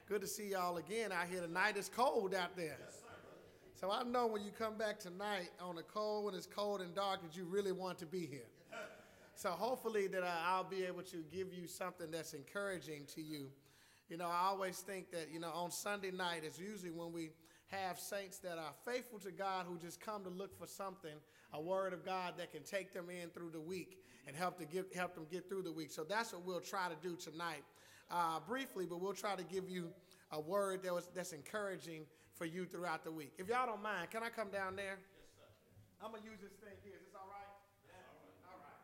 Good to see y'all again out here tonight. It's cold out there. So I know when you come back tonight on the cold, when it's cold and dark, that you really want to be here. So hopefully that I'll be able to give you something that's encouraging to you. You know, I always think that, you know, on Sunday night is usually when we have saints that are faithful to God who just come to look for something, a word of God that can take them in through the week and help them get through the week. So that's what we'll try to do tonight. Briefly, but we'll try to give you a word that's encouraging for you throughout the week. If y'all don't mind, can I come down there? Yes, sir. I'm going to use this thing here. Is this all right? All right.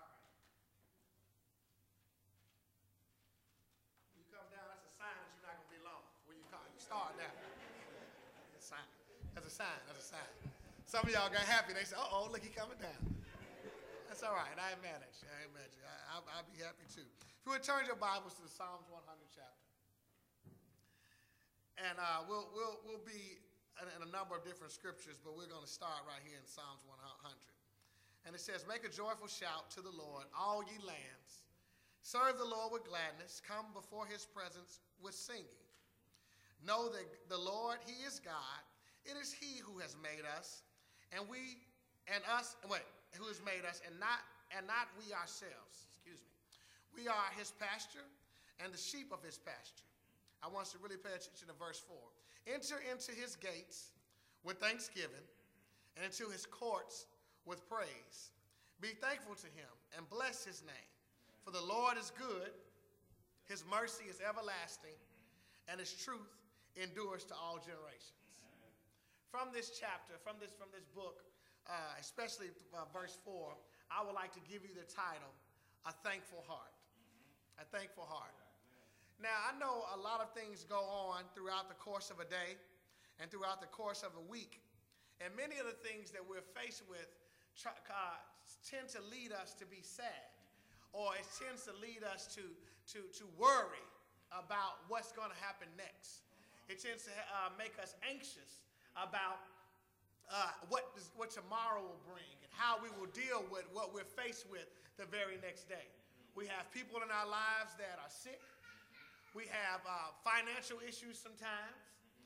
When you come down, that's a sign that you're not going to be long. When you start now. That's a sign. That's a sign. Some of y'all got happy. They said, uh-oh, look, he coming down. That's all right. I ain't mad at you. I'll be happy too. If you would turn your Bibles to the Psalms 100 chapter. And we'll be in a number of different scriptures, but we're going to start right here in Psalms 100. And it says, make a joyful shout to the Lord, all ye lands. Serve the Lord with gladness. Come before his presence with singing. Know that the Lord, he is God. It is he who has made us, who has made us, and not we ourselves. Excuse me. We are his pasture and the sheep of his pasture. I want us to really pay attention to verse 4. Enter into his gates with thanksgiving and into his courts with praise. Be thankful to him and bless his name. For the Lord is good, his mercy is everlasting, and his truth endures to all generations. From this chapter, from this book, especially verse 4, I would like to give you the title, A Thankful Heart. A Thankful Heart. Now, I know a lot of things go on throughout the course of a day and throughout the course of a week. And many of the things that we're faced with tend to lead us to be sad, or it tends to lead us to worry about what's going to happen next. It tends to make us anxious about what tomorrow will bring and how we will deal with what we're faced with the very next day. We have people in our lives that are sick. We have financial issues sometimes.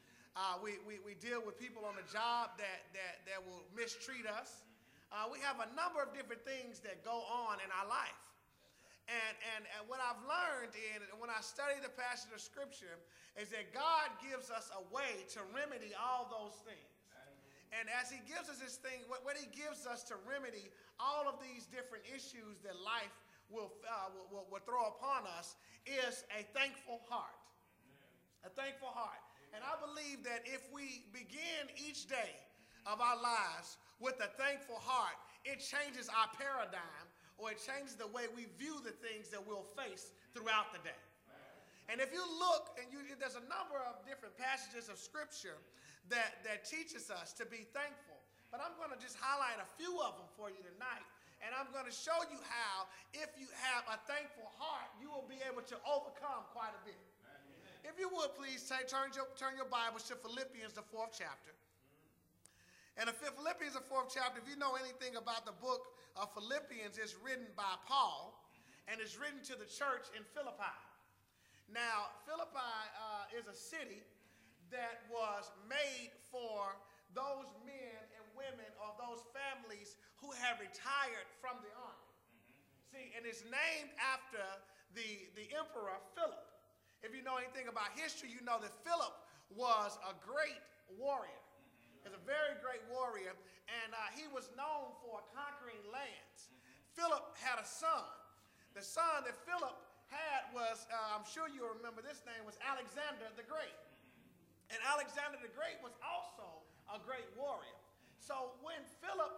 We deal with people on the job that will mistreat us. We have a number of different things that go on in our life. And what I've learned when I study the passage of Scripture is that God gives us a way to remedy all those things. And as he gives us this thing, what he gives us to remedy all of these different issues that life will throw upon us is a thankful heart. A thankful heart. And I believe that if we begin each day of our lives with a thankful heart, it changes our paradigm, or it changes the way we view the things that we'll face throughout the day. And if you look, there's a number of different passages of Scripture that teaches us to be thankful. But I'm going to just highlight a few of them for you tonight. And I'm going to show you how, if you have a thankful heart, you will be able to overcome quite a bit. Amen. If you would, please turn your Bibles to Philippians, the 4th chapter. And Philippians, the 4th chapter, if you know anything about the book of Philippians, it's written by Paul, and it's written to the church in Philippi. Now, Philippi is a city that was made for those men and women or those families who have retired from the army. See, and it's named after the emperor Philip. If you know anything about history, you know that Philip was a great warrior. He's a very great warrior, and he was known for conquering lands. Philip had a son. The son that Philip had was, I'm sure you'll remember this name, was Alexander the Great. And Alexander the Great was also a great warrior. So when Philip,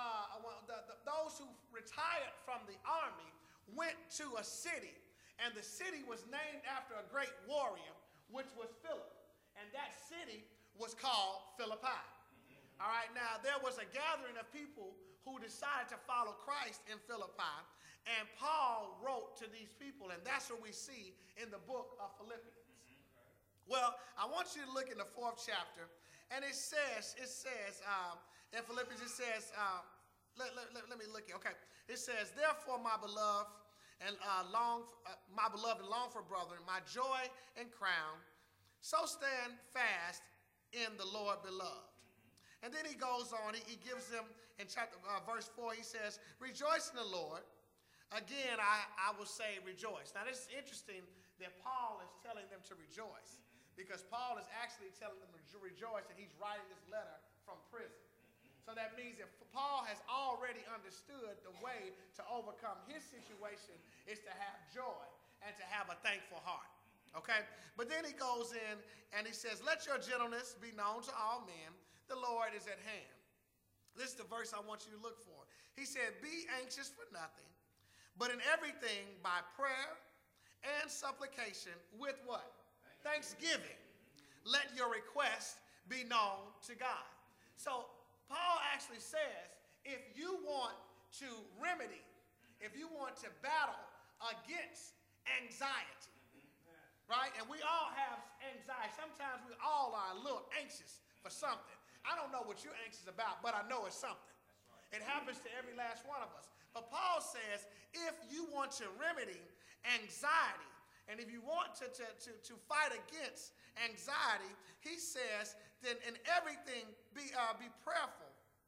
those who retired from the army went to a city, and the city was named after a great warrior, which was Philip. And that city was called Philippi. All right, now there was a gathering of people who decided to follow Christ in Philippi, and Paul wrote to these people, and that's what we see in the book of Philippians. Well, I want you to look in the 4th chapter, and it says in Philippians, it says, let me look here. Okay, it says, therefore, my beloved and long for brethren, my joy and crown, So stand fast in the Lord, beloved. And then he goes on, he gives them in verse 4, he says, rejoice in the Lord. Again, I will say rejoice. Now, this is interesting that Paul is telling them to rejoice, because Paul is actually telling them to rejoice, and he's writing this letter from prison. So that means that Paul has already understood the way to overcome his situation is to have joy and to have a thankful heart. Okay? But then he goes in and he says, let your gentleness be known to all men. The Lord is at hand. This is the verse I want you to look for. He said, be anxious for nothing, but in everything by prayer and supplication with what? Thanksgiving. Let your request be known to God. So Paul actually says, if you want to remedy, if you want to battle against anxiety, right? And we all have anxiety. Sometimes we all are a little anxious for something. I don't know what you're anxious about, but I know it's something. It happens to every last one of us. But Paul says, if you want to remedy anxiety, and if you want to fight against anxiety, he says, then in everything be prayerful,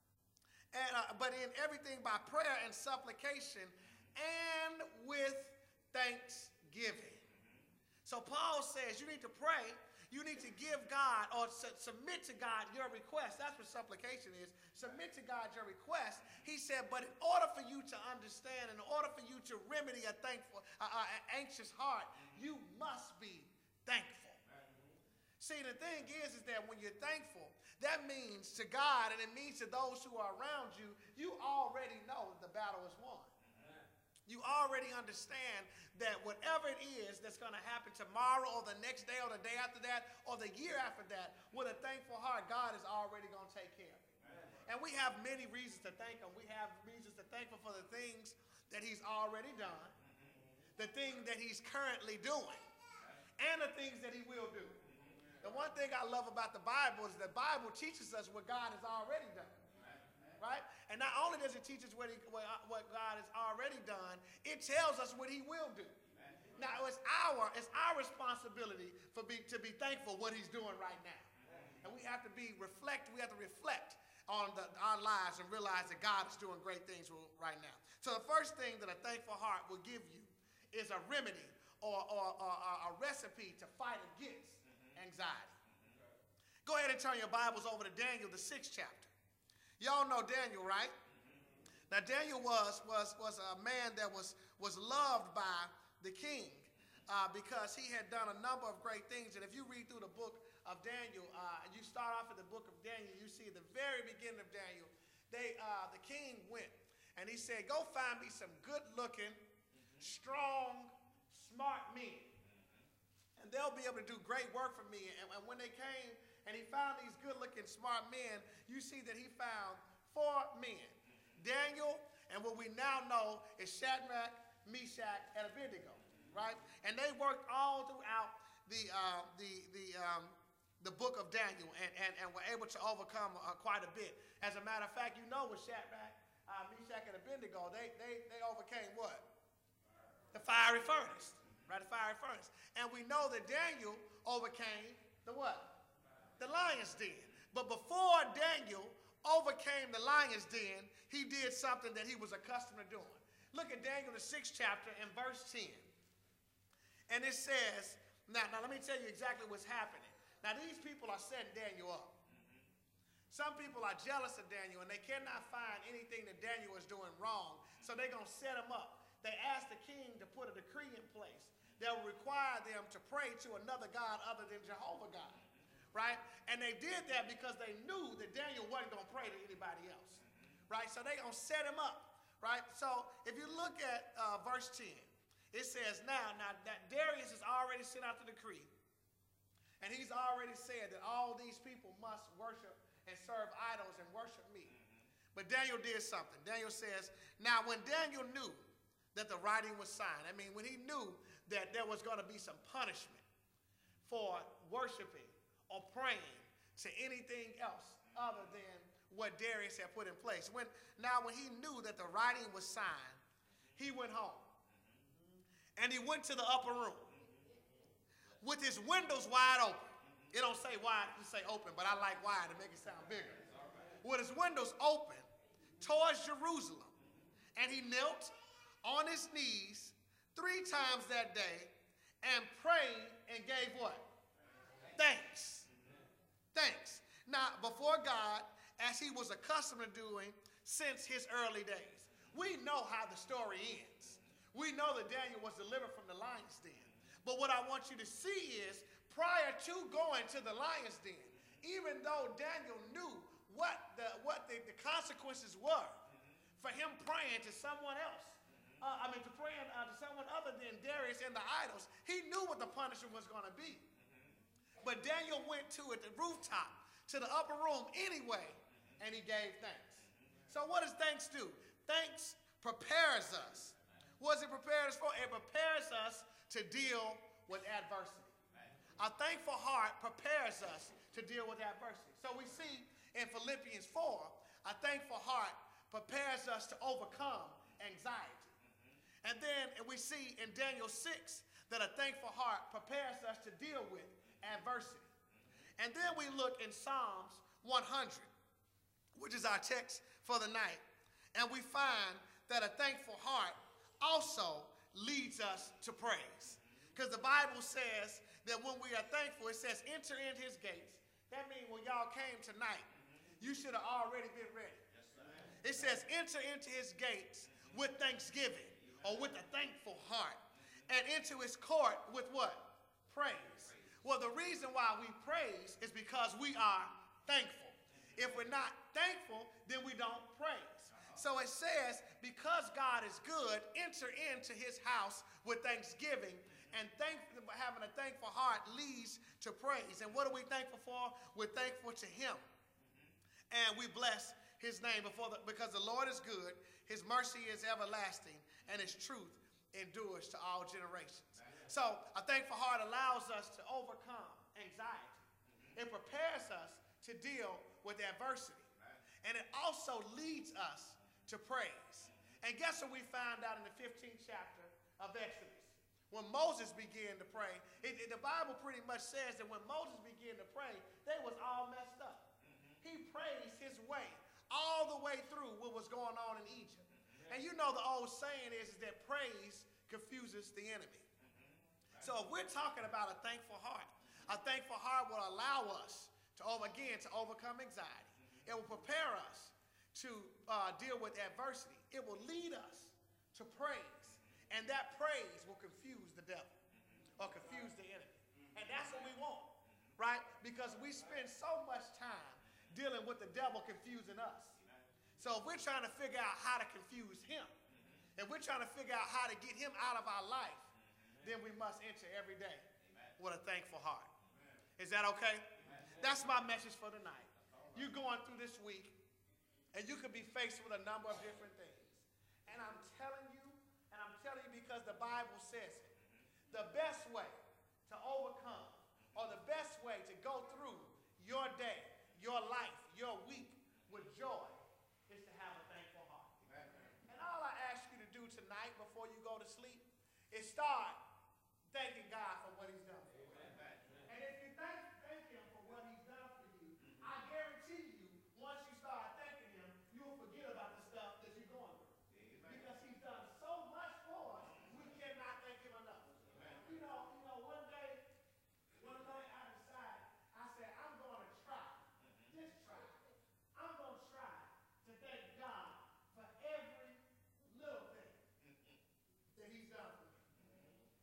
but in everything by prayer and supplication and with thanksgiving. So Paul says you need to pray. You need to give God or submit to God your request. That's what supplication is. Submit to God your request. He said, but in order for you to understand, in order for you to remedy an anxious heart, you must be thankful. See, the thing is that when you're thankful, that means to God and it means to those who are around you, you already know that the battle is won. You already understand that whatever it is that's going to happen tomorrow or the next day or the day after that or the year after that, with a thankful heart, God is already going to take care of it. And we have many reasons to thank him. We have reasons to thank him for the things that he's already done, the things that he's currently doing, and the things that he will do. The one thing I love about the Bible is the Bible teaches us what God has already done. Right? And not only does it teach us what God has already done, it tells us what he will do. Now, it's our responsibility to be thankful what he's doing right now. And we have to reflect on our lives and realize that God is doing great things right now. So the first thing that a thankful heart will give you is a remedy or a recipe to fight against anxiety. Go ahead and turn your Bibles over to Daniel, the 6th chapter. Y'all know Daniel, right? Now, Daniel was a man that was loved by the king because he had done a number of great things. And if you read through the book of Daniel, you start off in the book of Daniel, you see the very beginning of Daniel, the king went and he said, go find me some good-looking, strong, smart men. And they'll be able to do great work for me. And when they came, and he found these good-looking, smart men, you see that he found 4 men. Daniel, and what we now know is Shadrach, Meshach, and Abednego, right? And they worked all throughout the book of Daniel and were able to overcome quite a bit. As a matter of fact, you know with Shadrach, Meshach, and Abednego, they overcame what? The fiery furnace, right? The fiery furnace. And we know that Daniel overcame the what? The lion's den. But before Daniel overcame the lion's den, he did something that he was accustomed to doing. Look at Daniel, the 6th chapter, and verse 10. And it says, now let me tell you exactly what's happening. Now, these people are setting Daniel up. Some people are jealous of Daniel, and they cannot find anything that Daniel is doing wrong, so they're going to set him up. They asked the king to put a decree in place that will require them to pray to another God other than Jehovah God. Right? And they did that because they knew that Daniel wasn't going to pray to anybody else. Right? So they're going to set him up. Right? So if you look at verse 10, it says, now that Darius has already sent out the decree, and he's already said that all these people must worship and serve idols and worship me. But Daniel did something. Daniel says, now when Daniel knew that the writing was signed, I mean, when he knew that there was going to be some punishment for worshiping or praying to anything else other than what Darius had put in place. When he knew that the writing was signed, he went home. And he went to the upper room with his windows wide open. It don't say wide, it say open, but I like wide to make it sound bigger. With his windows open towards Jerusalem, and he knelt on his knees 3 times that day and prayed and gave what? Thanks. Thanks. Now, before God, as he was accustomed to doing since his early days. We know how the story ends. We know that Daniel was delivered from the lion's den. But what I want you to see is, prior to going to the lion's den, even though Daniel knew what the consequences were for him praying to someone else, to praying to someone other than Darius and the idols, he knew what the punishment was going to be. But Daniel went to the rooftop, to the upper room anyway, and he gave thanks. So what does thanks do? Thanks prepares us. What does it prepare us for? It prepares us to deal with adversity. A thankful heart prepares us to deal with adversity. So we see in Philippians 4, a thankful heart prepares us to overcome anxiety. And then we see in Daniel 6 that a thankful heart prepares us to deal with adversity. And then we look in Psalms 100, which is our text for the night, and we find that a thankful heart also leads us to praise. Because the Bible says that when we are thankful, it says, enter in his gates. That means when y'all came tonight, you should have already been ready. It says, enter into his gates with thanksgiving, or with a thankful heart, and into his court with what? Praise. Well, the reason why we praise is because we are thankful. If we're not thankful, then we don't praise. So it says, because God is good, enter into his house with thanksgiving, and having a thankful heart leads to praise. And what are we thankful for? We're thankful to him. And we bless his name because the Lord is good, his mercy is everlasting, and his truth endures to all generations. So a thankful heart allows us to overcome anxiety. It prepares us to deal with adversity. And it also leads us to praise. And guess what we found out in the 15th chapter of Exodus? When Moses began to pray, the Bible pretty much says that when Moses began to pray, they was all messed up. He praised his way all the way through what was going on in Egypt. And you know the old saying is that praise confuses the enemy. So if we're talking about a thankful heart will allow us to overcome anxiety. It will prepare us to deal with adversity. It will lead us to praise. And that praise will confuse the devil or confuse the enemy. And that's what we want, right? Because we spend so much time dealing with the devil confusing us. So if we're trying to figure out how to confuse him, if we're trying to figure out how to get him out of our life, then we must enter every day with a thankful heart. Is that okay? That's my message for tonight. You're going through this week, and you could be faced with a number of different things. And I'm telling you because the Bible says it, the best way to overcome, or the best way to go through your day, your life, your week with joy is to have a thankful heart. And all I ask you to do tonight before you go to sleep is start thanking God for what he's done for you. And if you thank him for what he's done for you, I guarantee you, once you start thanking him, you'll forget about the stuff that you're going through. Because he's done so much for us, we cannot thank him enough. You know, one day I decided, I said, I'm going to try, just try. I'm going to try to thank God for every little thing that he's done for me.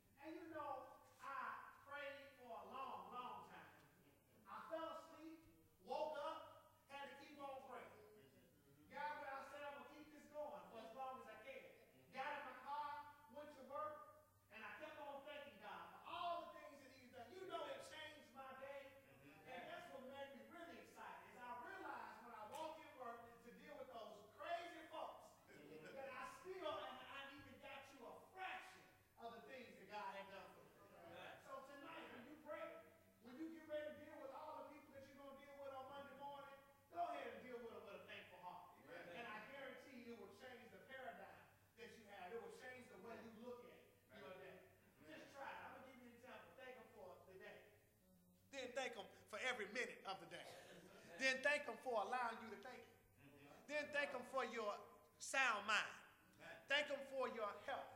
thank him for every minute of the day. Then thank him for allowing you to thank him. Then thank him for your sound mind. Thank him for your health.